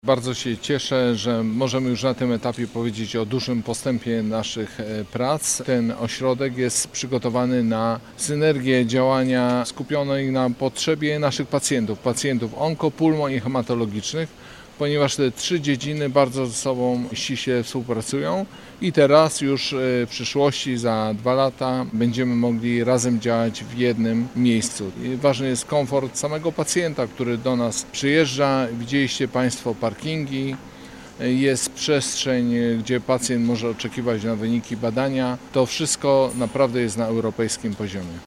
Bardzo się cieszę, że możemy już na tym etapie powiedzieć o dużym postępie naszych prac. Ten ośrodek jest przygotowany na synergię działania skupionej na potrzebie naszych pacjentów onko, pulmo i hematologicznych, ponieważ te trzy dziedziny bardzo ze sobą ściśle współpracują i teraz już w przyszłości za 2 lata będziemy mogli razem działać w jednym miejscu. I ważny jest komfort samego pacjenta, który do nas przyjeżdża. Widzieliście Państwo parkingi, jest przestrzeń, gdzie pacjent może oczekiwać na wyniki badania. To wszystko naprawdę jest na europejskim poziomie.